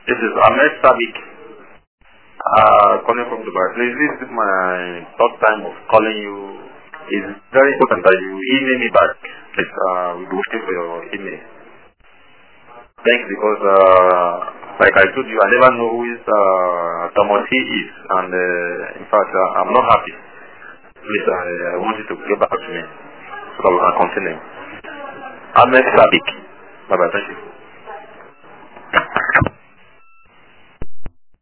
This is Ahmed Sabik, calling from Dubai. Please, this is my third time of calling you. It's very important that you email me back. Please, we'll be waiting for your email. Thanks, because like I told you, I never know who is Thomas he is, and in fact, I'm not happy. Please, I want you to get back to me so that we can continue. Ahmed Sabik. Bye bye. Thank you.